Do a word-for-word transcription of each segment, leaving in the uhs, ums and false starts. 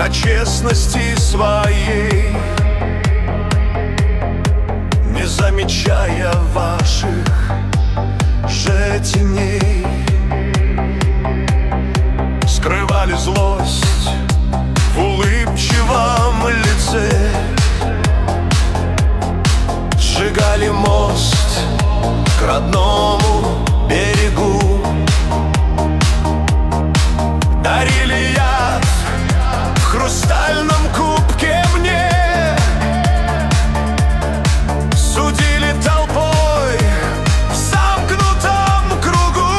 о честности своей, не замечая ваших же теней. Скрывали злость в улыбчивом лице, сжигали мост к родному берегу, дарили яд в хрустальном кубке мне, судили толпой в замкнутом кругу.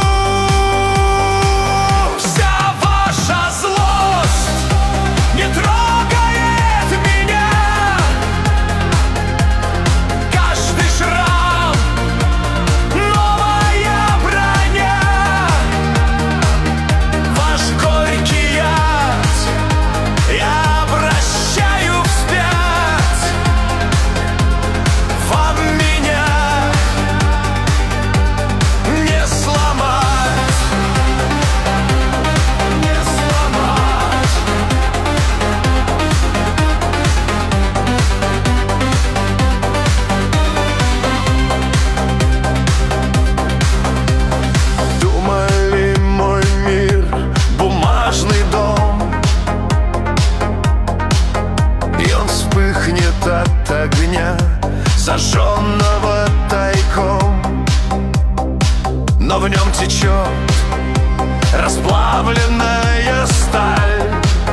Вся ваша злость не трогает меня, каждый шрам — новая броня. Ваш горький яд я обращаю вспять. Вам меня не сломать, не сломать. Думали, мой мир — бумажный дом, и он вспыхнет от огня, зажженного тайком. Но в нем течет расплавленная сталь,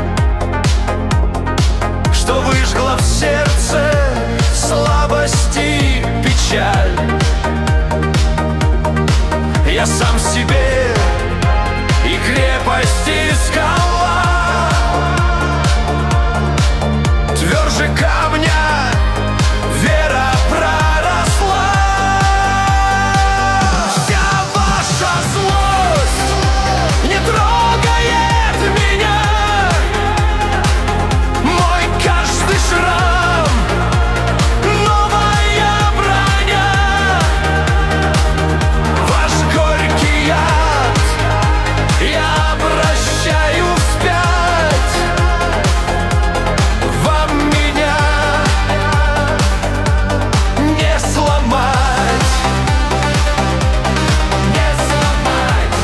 что выжгла в сердце слабость и печаль. Я сам себе и крепость, и скала, тверже камня вера проросла. Вся ваша злость не трогает меня, мой каждый шрам — новая броня. Ваш горький яд я обращаю вспять. Вам меня не сломать, не сломать.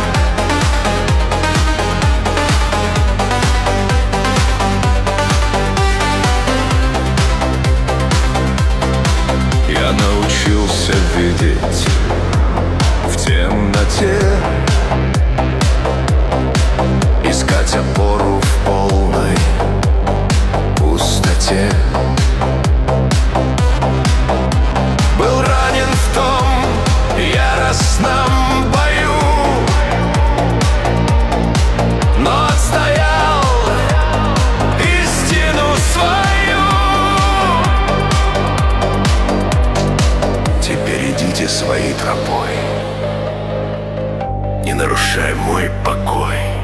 Я научился видеть в темноте, искать опору в полной пустоте. Был ранен в том яростном бою, но отстоял истину свою. Теперь идите своей тропой, не нарушай мой покой.